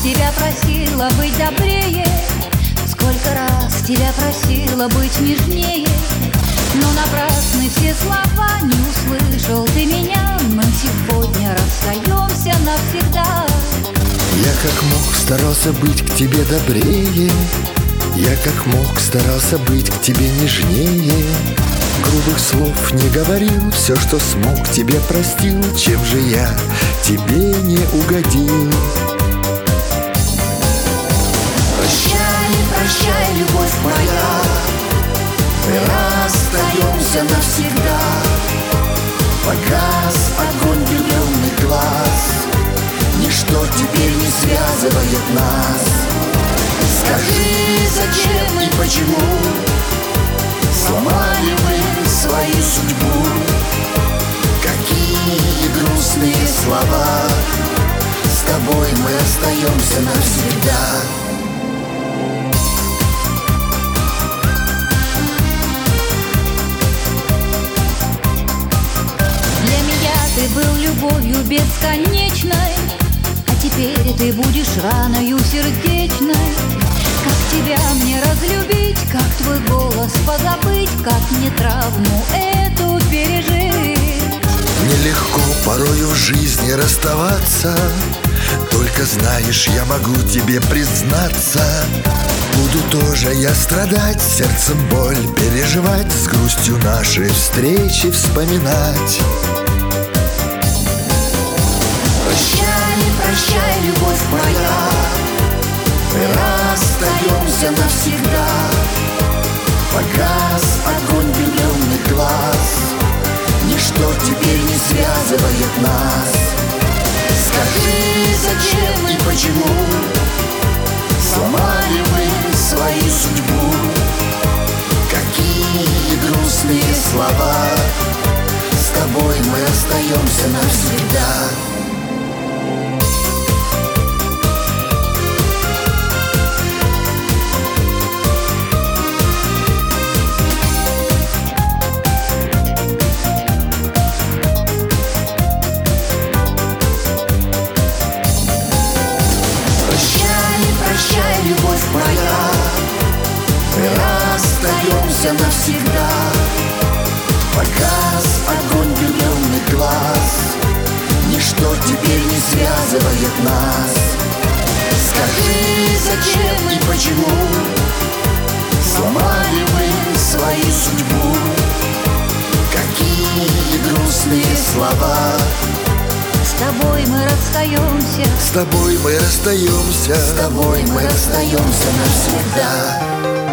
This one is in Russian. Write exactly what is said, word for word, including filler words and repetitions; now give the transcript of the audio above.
тебя просила быть добрее, сколько раз тебя просила быть нежнее, но напрасны все слова, не услышал ты меня. Мы сегодня расстаемся навсегда. Я как мог старался быть к тебе добрее, я как мог старался быть к тебе нежнее. Грубых слов не говорил, все, что смог, тебе простил. Чем же я тебе не угодил? Прощай, прощай, любовь моя, мы расстаемся навсегда. Погас огонь влюбленных глаз, ничто теперь не связывает нас. Скажи, зачем и почему сломали мы свою судьбу? Какие грустные слова, с тобой мы остаемся навсегда. Для меня ты был любовью бесконечной, а теперь ты будешь раною сердечной. Как тебя мне разлюбить, как твой голос позабыть, как мне травму эту пережить? Нелегко порою в жизни расставаться, только знаешь, я могу тебе признаться. Буду тоже я страдать, сердцем боль переживать, с грустью наши встречи вспоминать. Прощай, прощай, любовь моя, мы расстаемся навсегда. Погас огонь влюбленных глаз, ничто теперь не связывает нас. Скажи, зачем и почему сломали мы свою судьбу? Какие грустные слова, с тобой мы остаемся навсегда. Прощай, любовь моя, мы расстаемся навсегда. Погас огонь влюбленных глаз, ничто теперь не связывает нас. Скажи, зачем и почему сломали мы свою судьбу? Какие грустные слова, с тобой мы расстаемся, с тобой мы расстаемся, с тобой мы расстаемся навсегда.